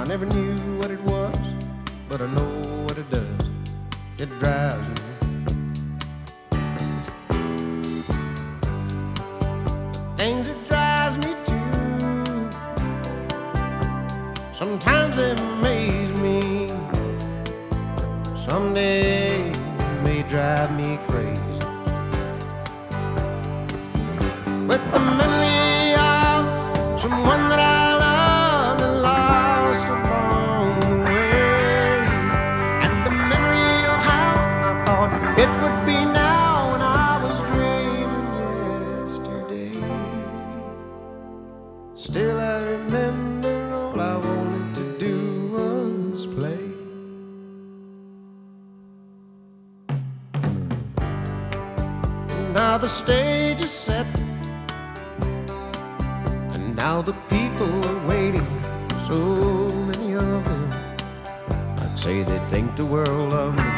never knew what it was, but I know what it does. It drives me. Things it drives me to, sometimes they amaze me. Someday it may drive me crazy. With the memory of someone that I loved and lost along the way, and the memory of how I thought it would be now when I was dreaming yesterday. Still I remember all I wanted to do was play. Now the stage is set, and now the people are waiting, so many of them. I'd say they think the world of me.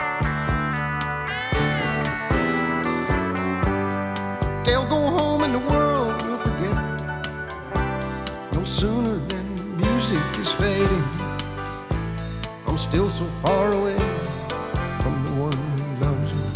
They'll go home and the world will forget no sooner than music is fading. I'm still so far away from the one who loves me.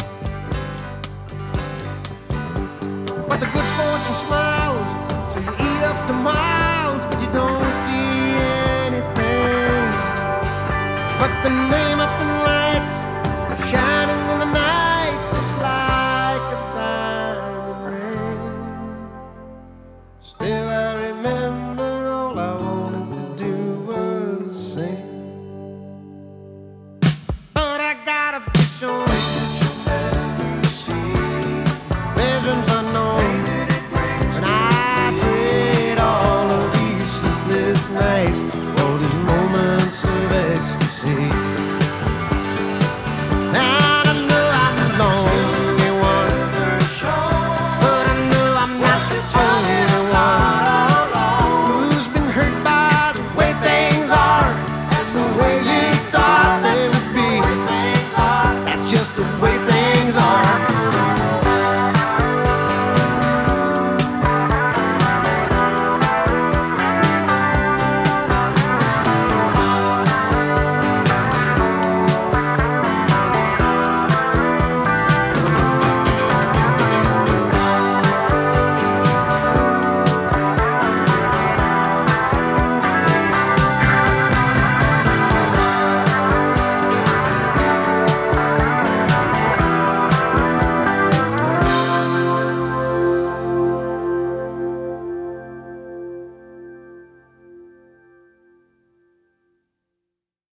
But the good fortune smiles, so you eat up the miles, but you don't see anything but the name up in lights, shining in the nights, just like a diamond ring. Still I remember all I wanted to do was sing, but I gotta push on.